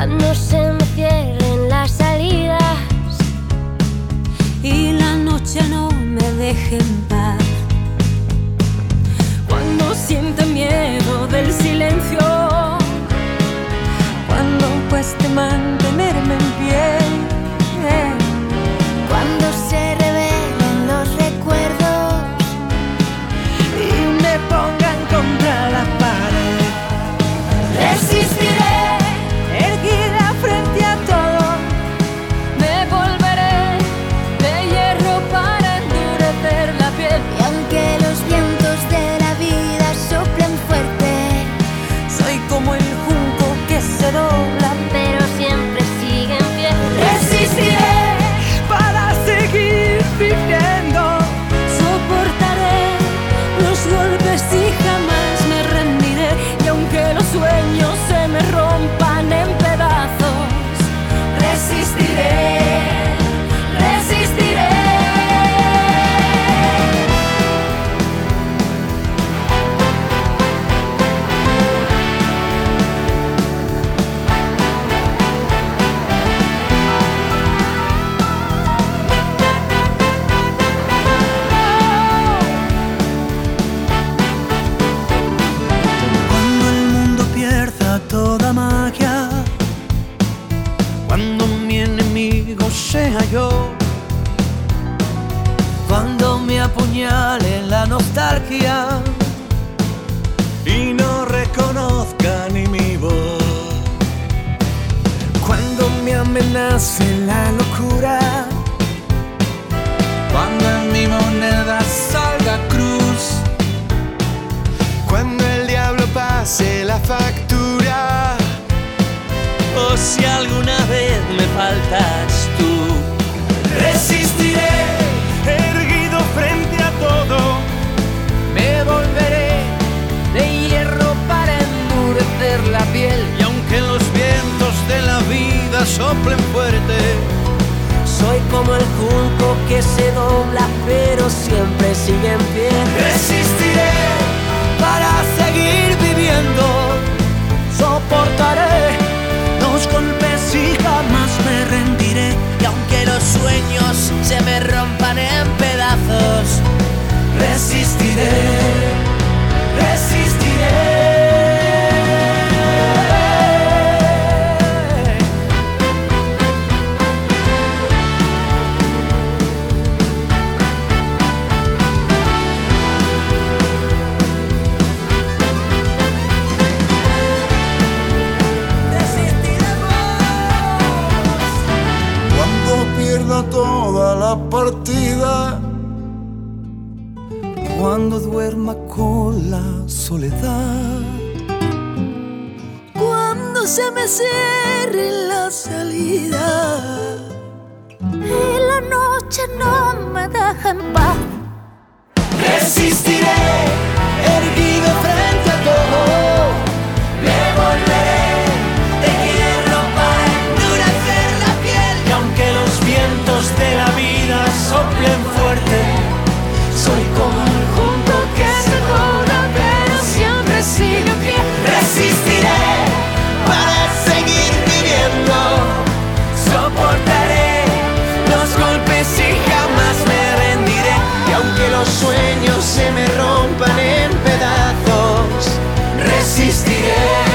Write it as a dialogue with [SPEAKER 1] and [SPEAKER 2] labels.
[SPEAKER 1] Cuando se me cierren las salidas
[SPEAKER 2] y la noche no me deje en paz. Cuando sienta miedo del silencio, cuando cueste mantenerme en pie,
[SPEAKER 1] cuando se revelen los recuerdos
[SPEAKER 2] y me pongan contra la pared,
[SPEAKER 1] resistiré,
[SPEAKER 2] erguida frente a todo. Me volveré de hierro para endurecer la piel.
[SPEAKER 1] y aunque los vientos de la vida soplen fuerte,
[SPEAKER 2] Soy como el junco que se dobla,
[SPEAKER 1] pero siempre sigue en pie.
[SPEAKER 2] resistiré para seguir viviendo. Soportaré los golpes y jamás me rendiré. Y aunque los sueños se me rompan en pedazos, resistiré, resistiré. Cuando el mundo pierda toda magia, cuando mi enemigo sea yo, cuando me apuñale la nostalgia y no reconozca ni mi voz, cuando me amenace la locura, cuando en mi moneda salga cruz,
[SPEAKER 3] Cuando el diablo pase la factura,
[SPEAKER 2] o si alguna vez me faltas tú, resistiré, erguido frente a todo. Me volveré de hierro para endurecer la piel. Y aunque los vientos de la vida soplen fuerte, soy como el junco que se dobla pero siempre sigue en pie. Resistiré para seguir viviendo. Soportaré los golpes y jamás me rendiré. Y aunque los sueños se me rompan en pedazos, resistiré, resistiré.
[SPEAKER 3] cuando pierda toda la partida,
[SPEAKER 2] Cuando duerma con la soledad, cuando se me cierre la salida
[SPEAKER 1] y la noche no me deja en paz,
[SPEAKER 2] resistiré, erguido frente a todo. Me volveré de hierro para endurecer la piel. Y aunque los vientos de la vida soplen fuerte, soy como el junco que se dobla pero siempre sigue en pie. Resistiré para seguir viviendo. Soportaré los golpes y jamás me rendiré. Y aunque los sueños se me rompan en pedazos, resistiré.